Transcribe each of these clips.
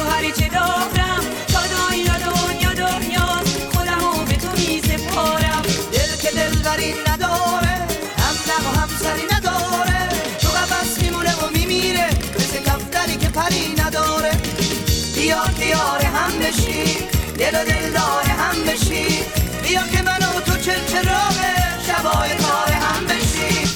تو هرچه دارم تا دنیاست خودمو به تو میسپارم. دل که دلبری نداره همدم و همسری نداره تو قفس میمونه و میمیره مثل کفتری که پری نداره. بیا دیار هم بشی دل و دلدار هم بشی بیا که من و تو چراغ شبای کار هم بشی.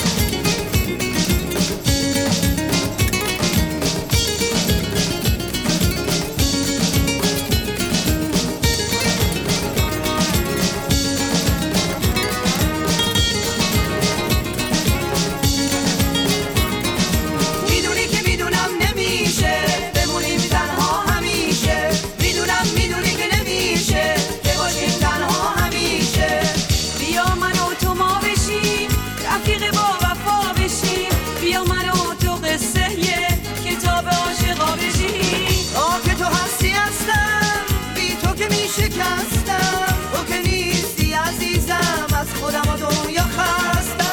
تو که نیستی عزیزم از خودم و دنیا خستم.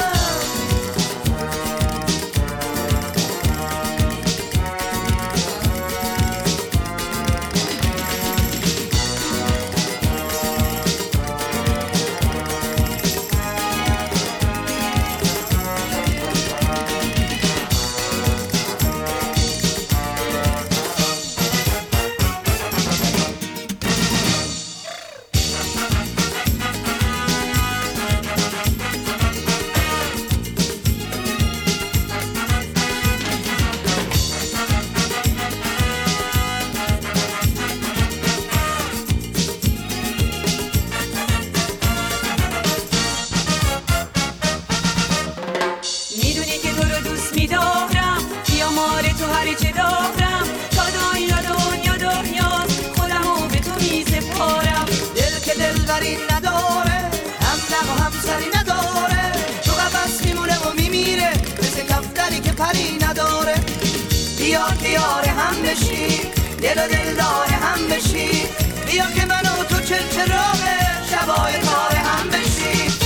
میدارم بیامار تو هرچه دارم تا دنیاست خودمو به تو میسپارم. دل که دلبری نداره همدم و همسری نداره تو قفس میمونه و میمیره مثل کفتری که پری نداره. بیا دیار هم بشی دل و دلدار هم بشی بیا که من و تو چراغ شبای کار هم بشی.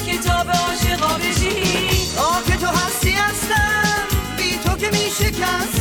Cause